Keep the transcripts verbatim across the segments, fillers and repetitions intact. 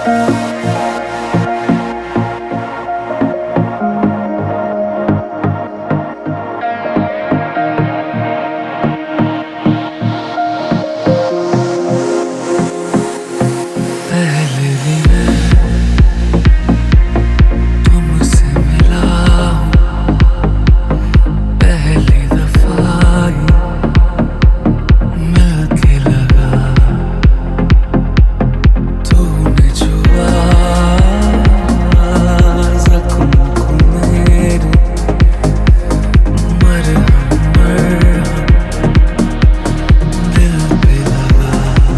पहले भी मैं तुमसे मिला हूँ, पहली दफा ही मिलके लगा। तूने छुआ जख्म को मेरे, मरहम मरहम दिल पे लगा।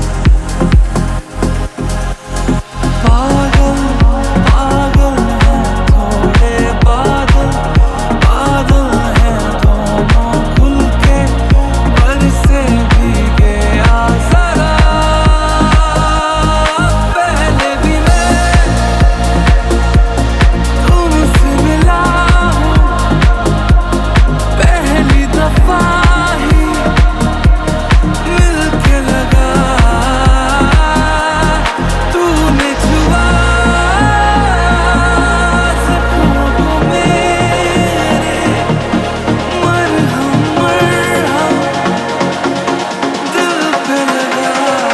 पागल पागल हैं थोड़े बादल, बादल हैं दोनों खुल के बरसे भीगे आ जरा। पहले भी मैं तुमसे मिला हूँ, पहली दफा ही मिलके लगा। तूने छुआ जख्मों को मेरे, मरहम मरहम दिल पे लगा।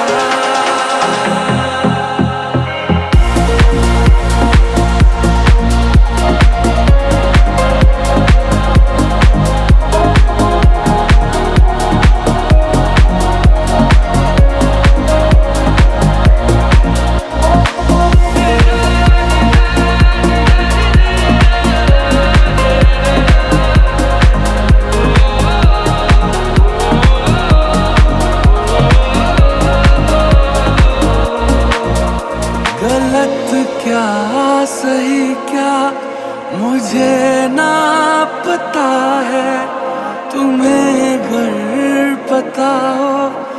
गलत क्या सही क्या मुझे ना पता है, तुम्हें अगर पता हो